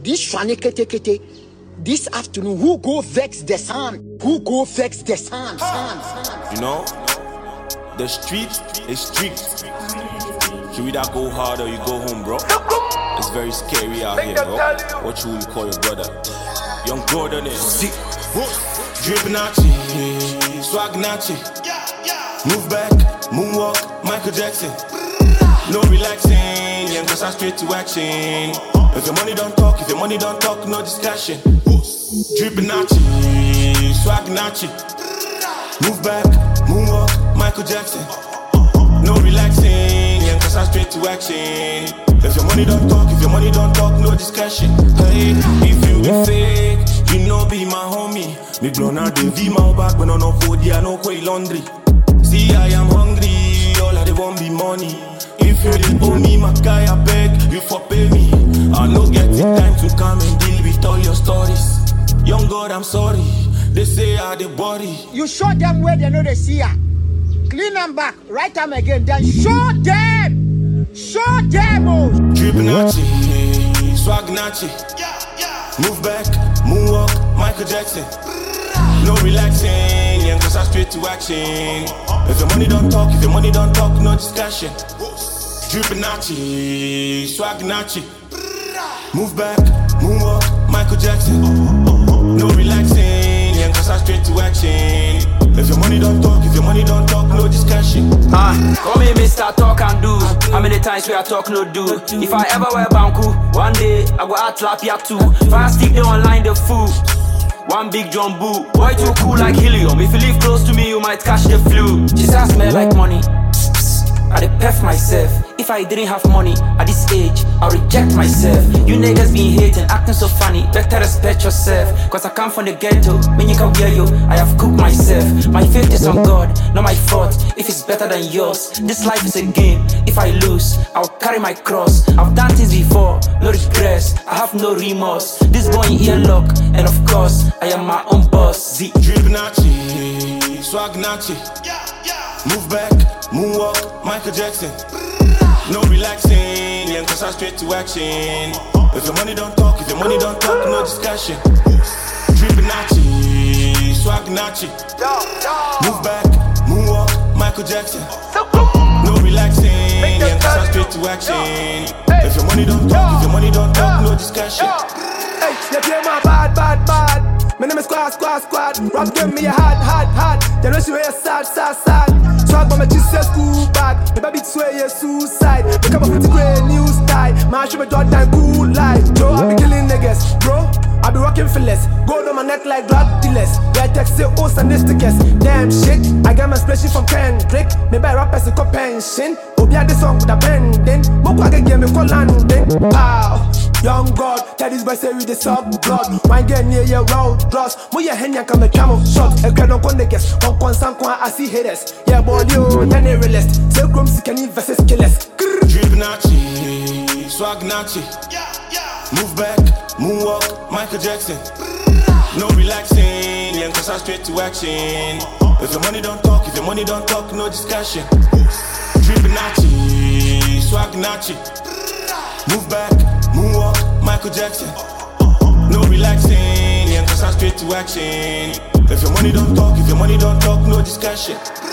this shwane this afternoon, who go vex the sun? Who go vex the sun? You know, the street is strict. You either go hard or you go home, bro. It's very scary out here, bro. What you will call your brother? Young Gordon is drip Nachi, swag Nachi. Move back, moonwalk, Michael Jackson. No relaxing, young cause I'm straight to action. If your money don't talk, no discussion. Drip Nachi, swag Nachi. Move back, moonwalk, Michael Jackson. No relaxing, young cause I'm straight to action. If your money don't talk, no discussion. Hey, if you be fake, you know be my homie. Me blown out the V my back when I no food, yeah, no quay laundry. See, I am hungry, all I want be money. If you didn't owe me, my guy, I beg you for pay me. I no get the time to come and deal with all your stories. Young God, I'm sorry. They say I the body. You show them where they know they see ya. Clean them back, write them again, then show them. Show them. Oh. Drip Nachi, swag Nachi. Move back, moonwalk, Michael Jackson. No relaxing, young cause I'm straight to action. If your money don't talk, no discussion. Drip Nachi, swag Nachi. Move back, moonwalk, Michael Jackson. No relaxing, young cause I'm straight to action. If your money don't talk, no discussion. Call me Mr. Talk and Do. How many times we I talk no do? If I ever wear Banku, one day I go out Lapia too. Fire stick the online the food. One big jumbo, boy too cool like helium. If you live close to me, you might catch the flu. She says I smell like money. I dey pef myself. If I didn't have money at this age, I'll reject myself. You niggas been hating, acting so funny. Better respect yourself. Cause I come from the ghetto. When you can wear you, I have cooked myself. My faith is on God, not my fault. If it's better than yours, this life is a game. If I lose, I'll carry my cross. I've done things before, no regrets. I have no remorse. This boy in earlock, and of course, I am my own boss. Drip Nachi, swag Nachi. Move back, moonwalk, Michael Jackson. No relaxing, young cause I'm straight to action. If your money don't talk, no discussion. Drip Nachi, swag Nachi. Move back, moonwalk, Michael Jackson. No relaxing, young cause I'm straight to action. If your money don't talk, no discussion. Hey, you play my bad. My name is Squad. Rap give me a hard. You know she wear sad. Swag by my Jesus school bag. The baby swear you suicide. Look up with the great news tie. Man, show me dog time cool life. Joe, I be killing niggas, bro. I be rocking for less. Gold on my neck like drug dealers. Yeah, text say oh sadisticus. Damn shit, I got my spreadsheet from Kendrick. Maybe I rap as a pension. Obia this song with a pending. Mopo I can get me for landing. Pow. Young God, tell this boy say we the sub blood. Wine get near your road gloss. Mo ya henya come a camel shot. A grand on niggas. On some I see haters. Yeah, boy, you, yeah, they realist. Say grum sick and versus killers. Drip Nachi, swag Nachi. Move back, moonwalk, Michael Jackson. No relaxing, young cause I'm straight to action. If your money don't talk, no discussion. Drip Nachi, swag Nachi. Move back, moonwalk, Michael Jackson. No relaxing, young cause I'm straight to action. If your money don't talk, no discussion.